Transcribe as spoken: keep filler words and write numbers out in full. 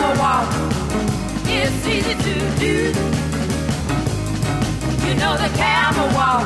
camel walk is easy to do. You know the camel walk